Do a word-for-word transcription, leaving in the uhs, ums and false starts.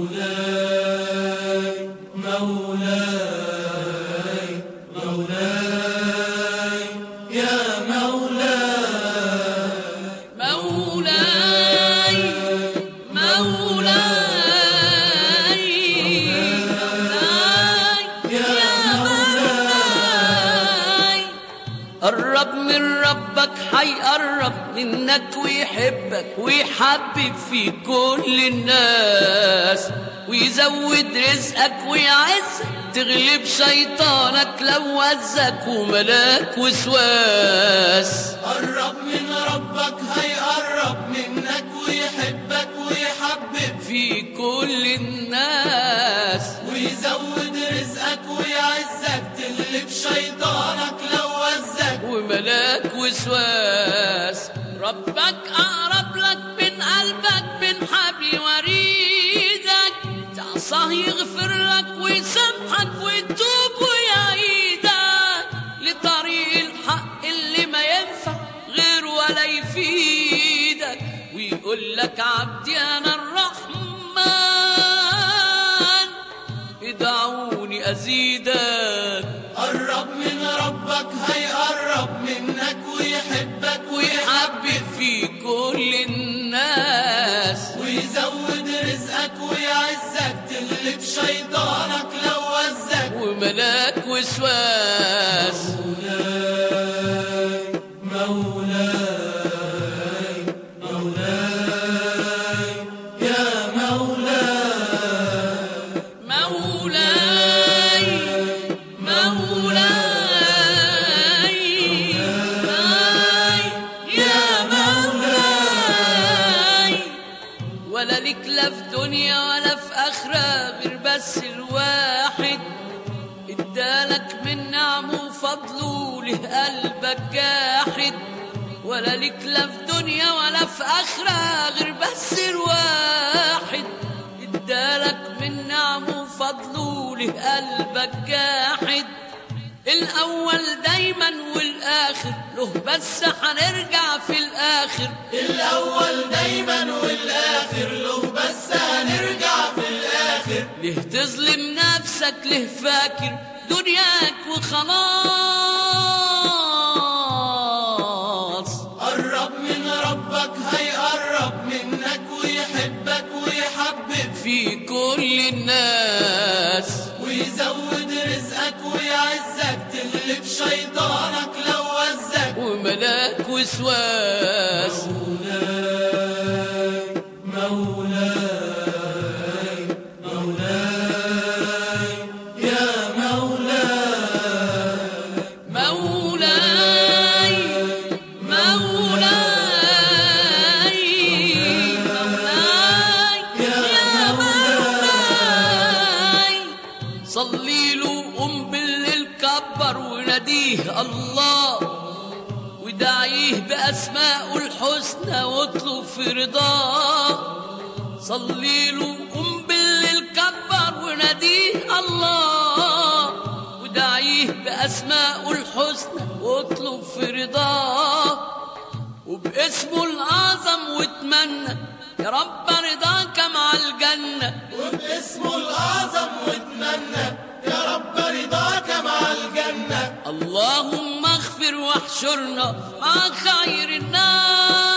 مولاي مولاي مولاي يا مولاي مولاي مولاي يا مولاي قرب من ربك حيقرب منك ويحبك ويحبب في كل الناس ويزود رزقك ويعزك تغلب شيطانك لو وزك وملاك وسواس. قرب من ربك هيقرب منك ويحبك ويحبب في كل الناس ويزود رزقك ويعزك تغلب شيطانك لو وزك وملاك وسواس. ربك أقرب لك من قلبك من حبل وريدك تعصاه يغفر لك ويسامحك ويتوب ويعيدك لطريق الحق اللي ما ينفع غير ولا يفيدك ويقول لك عبدي أنا الرحمن ادعوني أزيدك. قرب من ربك هيقرب منك ويحبك ويحبب في كل الناس ويزود رزقك ويعزك تغلب شيطانك لو وزك وملاك وسواس. مولاي مولاي مولاي يا مولاي مولاي مولاي يا مولاي ولا لك لا في دنيا ولا في آخرة غير بس الواحد ادالك من نعمه وفضله له قلبك جاحد. ولا لك لا في دنيا ولا في آخرة غير بس الواحد ادالك من نعمه وفضله له قلبك جاحد. الأول دايما والآخر له بس هنرجع في الآخر. الأول دايما والآخر له بس هنرجع في الآخر. ليه تظلم نفسك ليه فاكر دنياك وخلاص. قرب من ربك هيقرب منك ويحبك ويحبب في كل الناس ويزود رزقك ويعزك تغلب شيطانك لو وزك وملاك وسواس. مولاي مولاي مولاي يا مولاي مولاي مولاي مولاي يا مولاي صلي له قم بالليل كبر وناديه الله ودعيه بأسماءه الحسنى واطلب في رضاه. صلي له قم بالليل كبر وناديه الله ودعيه بأسماءه الحسنى واطلب في رضاه وباسمه الأعظم واتمنى يا رب رضاك مع الجنة. وباسمه الأعظم واتمنى يا رب رضاك مع الجنة. اللهم اغفر واحشرنا مع خير الناس.